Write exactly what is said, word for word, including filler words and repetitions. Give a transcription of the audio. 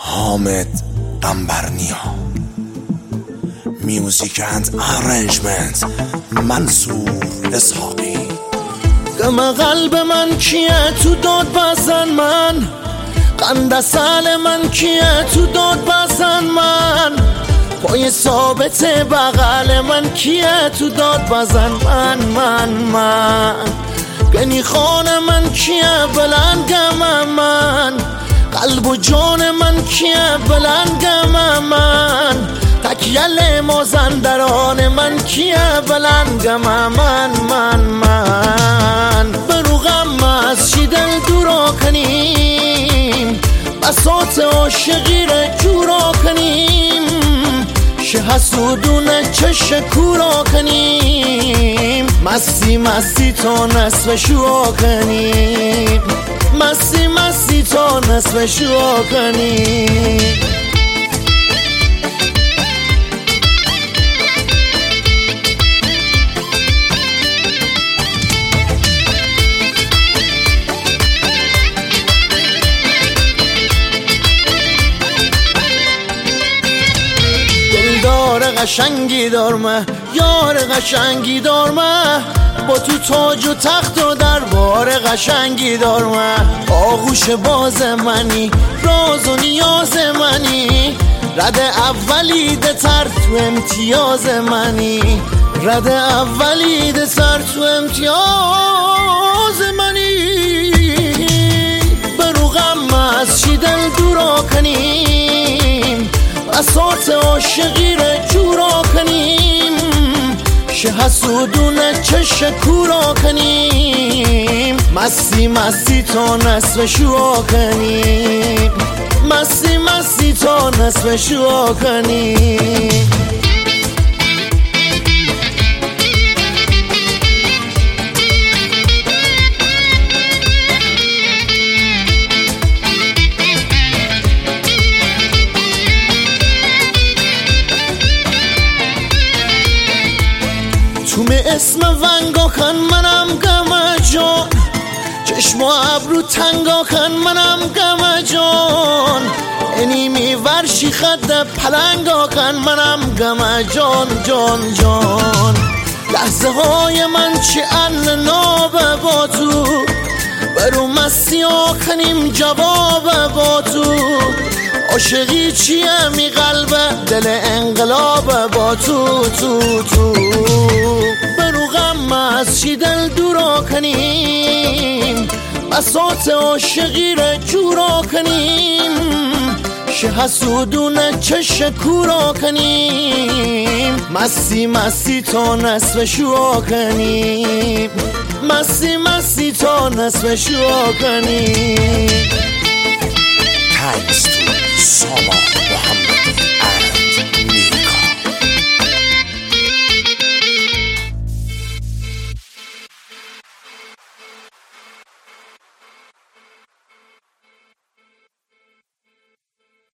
حامد قنبرنیا. میوزیک اند ارنجمنت منصور اسحاقی. غم قلب من کیه تو داد بزن من، قند سال من کیه تو داد بزن من، پای ثابت بغل من کیه تو داد بزن من من من گنی خان من کیه بلنگم من، قلب و جان من کیه بلنگم من، تکیل مازندران من کیه بلنگم من من من بروغم از چی دل دورا کنیم، بساط عاشقی را جورا کنیم، شه حسودون چش کورا کنیم، مستی مستی تا نصف شوا کنیم، مستی مستی تا نصف شوا کنیم. دلدار قشنگی دارمه، یار قشنگی دارمه، با تو تاج و تخت و دربار قشنگی دارمه، آغوش باز منی، راز و نیاز منی، رد اولی ده تر تو امتیاز منی، رد اولی ده سر تو امتیاز منی. بروغم از چی دل دورا کنیم، بساط عاشقی را جورا کنیم، شه حسودون چش کورا کنیم، مستی مستی تا نصف شوا کنیم، مستی مستی تا نصف شوا کنیم. تو می اسم ونگا کن منم گم جان، چشم و ابرو تنگا کن منم گم جان، اینی می ورشی خد پلنگا کن منم گم جان جان جان. لحظه های من چی ان نابه با تو، برو مستی ها کنیم جواب با تو، عاشقی چیه می قلبه دل انقلاب با تو تو تو. بروغم از چی دل دورا کنیم، بساط عاشقی را جورا کنیم، شه حسودون چش کورا کنیم، مستی مستی تا نصف شوا کنیم، مستی مستی تا نصف شوا کنیم. Thanks to Soma.